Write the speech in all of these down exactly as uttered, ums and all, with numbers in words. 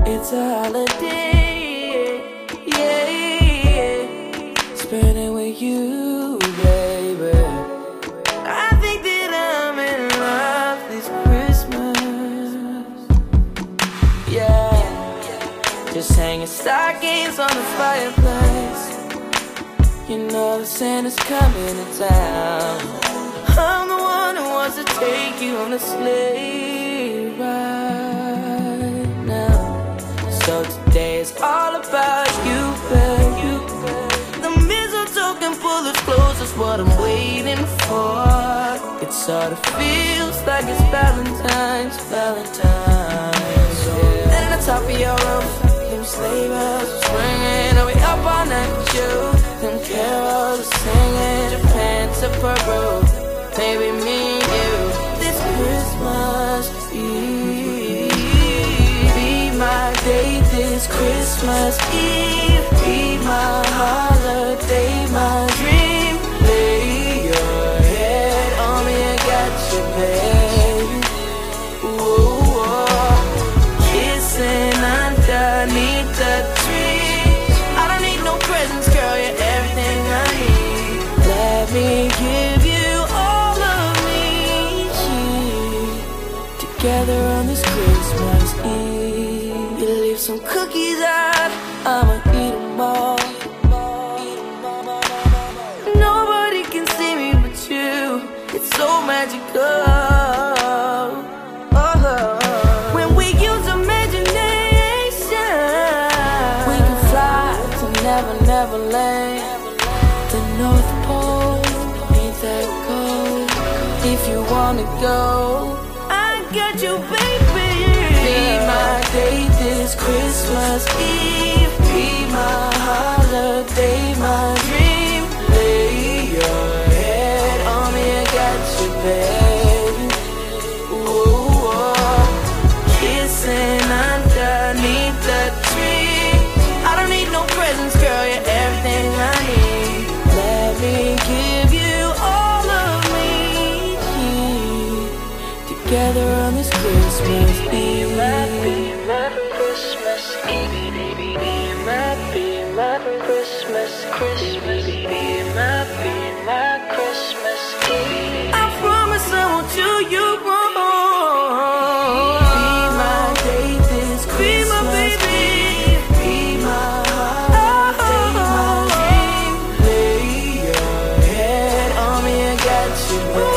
It's a holiday, yeah, yeah. Spending with you, baby. I think that I'm in love this Christmas, yeah. Just hanging stockings on the fireplace. You know the Santa's coming to town. I'm the one who wants to take you on a sleigh ride now. So today is all about you, babe. The mistletoe can pull us close, that's what I'm waiting for. It sort of feels like it's Valentine's, Valentine's, yeah. And on top of your roof, them sleigh bells are swinging. Are we up all night with you? Them carols are singing, Japan to Peru. Baby, me and you, this Christmas Eve. Be my date this Christmas Eve. Be my holiday, my dream. Lay your head on me, I got you, babe. Ooh, oh. Kissing underneath the tree. I don't need no presents, girl, you're everything I need. Let me give you together on this Christmas Eve. You leave some cookies out, I'ma eat them all. Nobody can see me but you, it's so magical. Oh, when we use imagination, we can fly to Never Never Land. The North Pole, ain't that cold? If you wanna go, got you, baby. Be my date this Christmas Eve. Be my holiday, my dream. Lay your head on me, I got you, babe. Ooh, oh. Kissing underneath the tree. I don't need no presents, girl, you're everything I need. Let me give you all of me. Together on this Christmas Eve. Be my, be my Christmas Eve. Be my, be my Christmas, Christmas. Be my, be my Christmas Eve. I promise I won't do you wrong. Be my date this Christmas. Be my baby. Be my holiday, my dream. Lay your head on me, I got you, babe.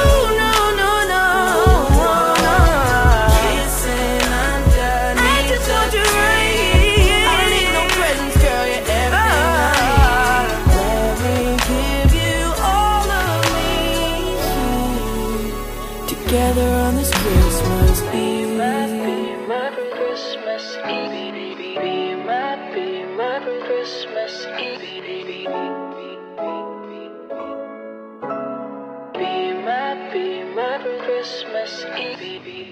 Together on this Christmas Eve. Be my Christmas Eve. Be my, be my Christmas Eve. Be my, be my Christmas Eve.